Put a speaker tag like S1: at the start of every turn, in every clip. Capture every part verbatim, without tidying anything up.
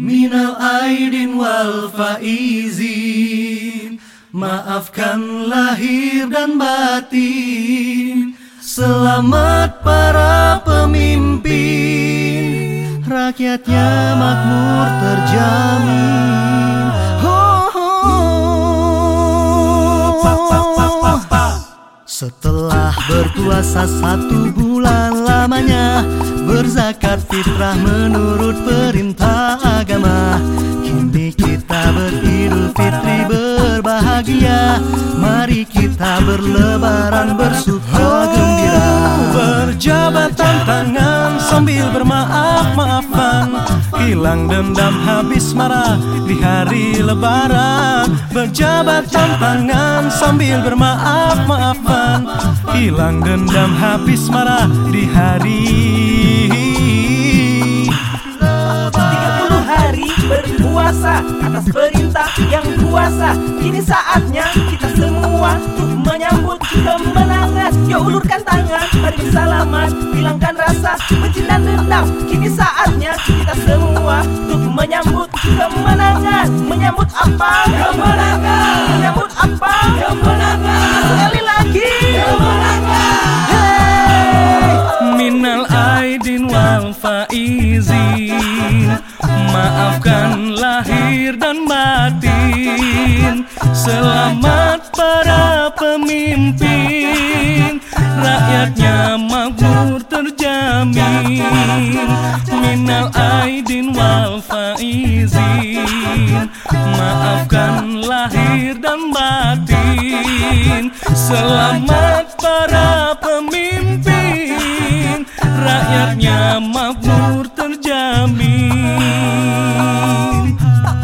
S1: Minal aidin wal faizin, maafkan lahir dan batin. Selamat para pemimpin, rakyatnya makmur terjamin. Ho, ho. Setelah berpuasa satu bulan lamanya, berzakat fitrah menurut perintah agama. Kini kita beridul fitri berbahagia, mari kita berlebaran bersuka gembira.
S2: Berjabatan tangan sambil bermaaf-maafan, hilang dendam habis marah di hari lebaran. Berjabatan tangan sambil bermaaf-maafan, hilang dendam habis marah di hari
S3: tiga puluh hari berpuasa atas perintah yang kuasa. Kini saatnya kita semua untuk menyambut kemenangan. Yuk ulurkan tangan, mari bersalaman, hilangkan rasa benci dan dendam. Kini saatnya kita semua untuk menyambut kemenangan. Menyambut apa? Kemenangan. Menyambut apa? Kemenangan. Sekali lagi, kemenangan. Hey!
S2: Minal aidin wal faizin, maafkan lahir dan batin. Selamat para pemimpin, rakyatnya makmur terjamin. Minal aidin wal faizin, maafkan lahir dan batin. Selamat para pemimpin, rakyatnya makmur terjamin.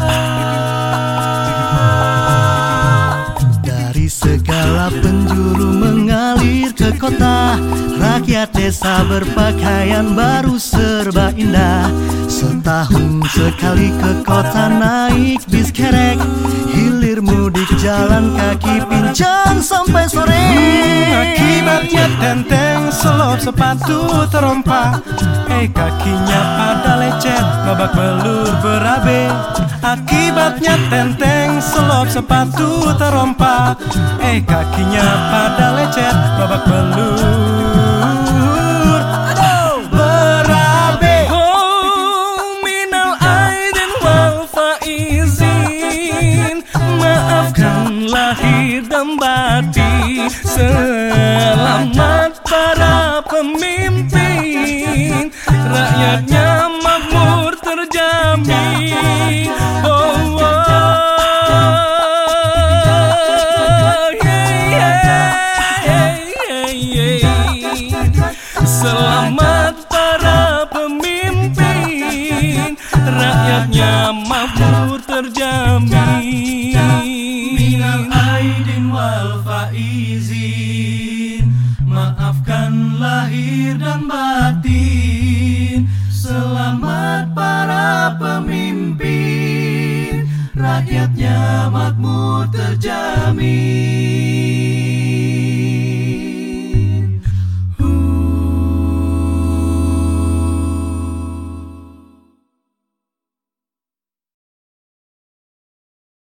S1: Dari segala penjuru mengalir ke kota, rakyat desa berpakaian baru serba indah. Setahun sekali ke kota naik bis kerek, hilir mudik jalan kaki pincang sampai sore.
S2: hmm, Akibatnya tenteng selop sepatu terompak, eh kakinya pada lecet babak belur berabe. Akibatnya tenteng selop sepatu terompak, eh kakinya pada lecet babak belur berabe. Oh, minal aidin wal faizin, maafkan lahir dan batin. Selamat para pemimpin, rakyatnya makmur terjamin. Oh, oh, yeah, yeah, yeah, yeah. Selamat para pemimpin, rakyatnya makmur terjamin.
S1: Minal aidin wal faizin, maafkan lahir dan batin. Selamat para pemimpin, rakyatnya makmur terjamin.